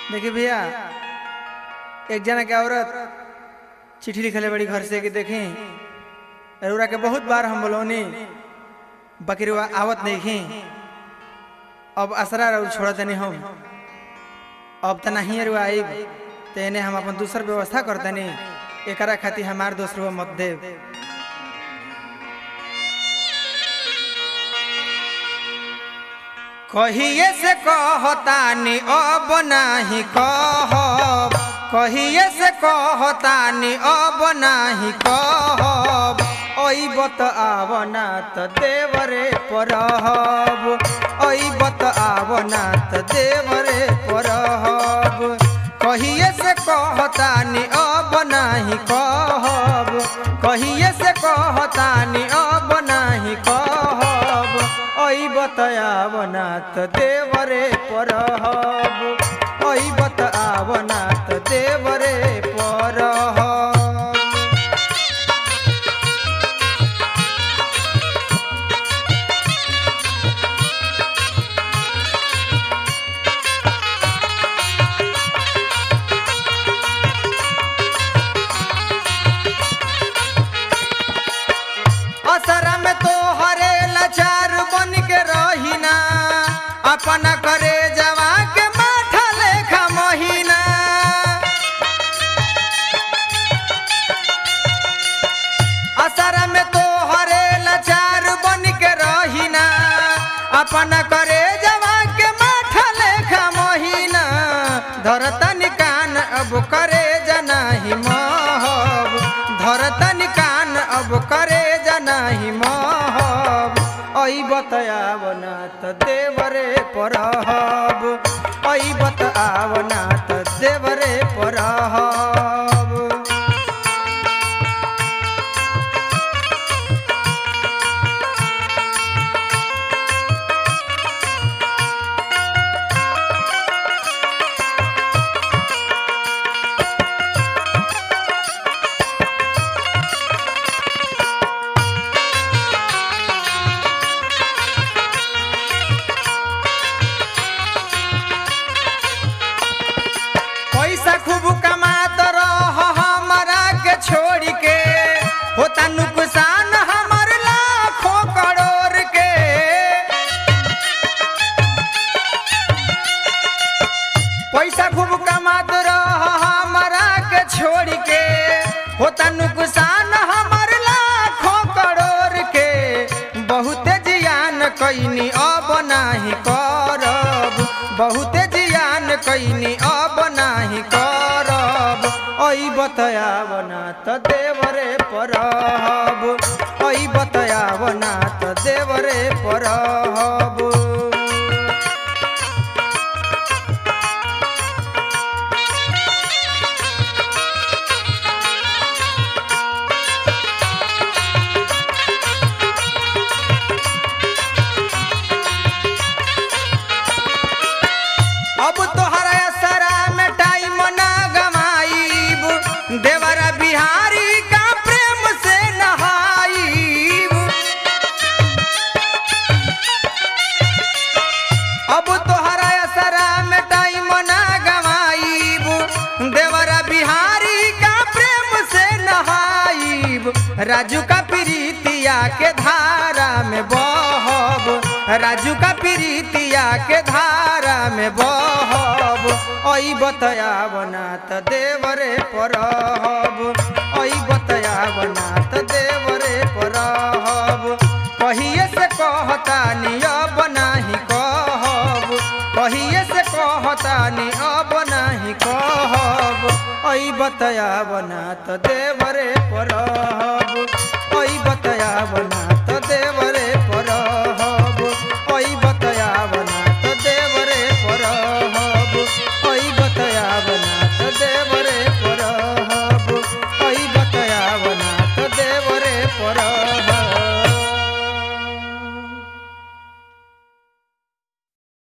देखिए भैया, एक जना के औरत चिट्ठी लिखले बड़ी घर से कि देखी अरुरा के बहुत बार हम बोलौनी बकरीवा आवत नहीं खी, अब असरा रह छोड़ तनी हम अब त नहीं अरुआ आई तेने हम अपन दूसर व्यवस्था करतनी एकरा खातिर हमार दोस्त मत देव। कहिए से कहतानी अब नाही कहब, कहिए से कहतानी अब नाही कहब, अइबत आवना त देवरे परहब, अइबत आवना त देवरे परहब। कहिए से कहतानी अब नाही कहब, कहिए से कहतानी अब नाही कहब, अइबत आवना त देवरे परहब, अइबत आवना त देवरे परहब। असरा में तो हरे लाचार बन के रहीना, अपना करे जवा के माथा लेखा महीना। असरा में तो हरे लाचार बन के रहीना, अपना करे जवा के माथा लेखा महीना। धरतन कान अब करे जनाही महब, धरतन कान अब करे जनाही महब, अइबत आवना त देवरे परहब, अइबत आवना त देवरे परहब। पैसा खूब कमात रह हमारा के छोड़ के, होता नुकसान हमार लाखों करोड़ के। पैसा खूब कमात रह हमारा के छोड़ के, होता नुकसान हमार लाखों करोड़ के। बहुते जियान कैनी अब नाही करब, बहुते जियान कैनी अब नाही करब, अइबत आवना त देवरे परहब, अइबत आवना त देवरे परहब। अब तोहरा असरा में टाइम ना गमाईब, देवरा बिहारी का प्रेम से नहाईब। अब तोहरा असरा में टाइम ना गमाईब, देवरा बिहारी का प्रेम से नहाईब। राजू का प्रीतिया के धारा में बहब, राजू का प्रीतिया के धारा में बहब, अइबत आवना त देवरे परहब, अइबत आवना त देवरे परहब। कहिए से कहतानी अब नाही कहब, कहिए से कहतानी अब नाही कहब, अइबत आवना त देवरे परहब।